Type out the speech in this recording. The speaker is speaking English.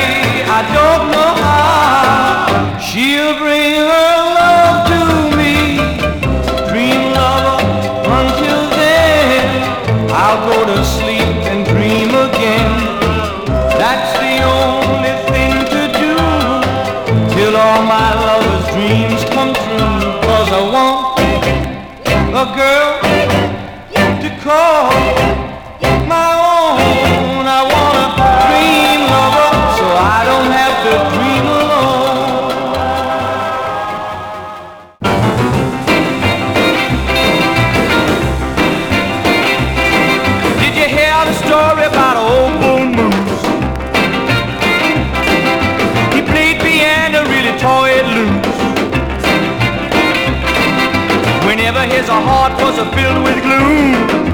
I don't know how she'll bring her love to me. Dream lover, until then I'll go to sleep and dream again. That's the only thing to do till all my lover's dreams come true. 'Cause I want a girl to call my own. I want a dream lover so I don't have to dream alone. Did you hear the story about old Bull Moose? He played piano, really tore it loose. Whenever his heart was filled with gloom,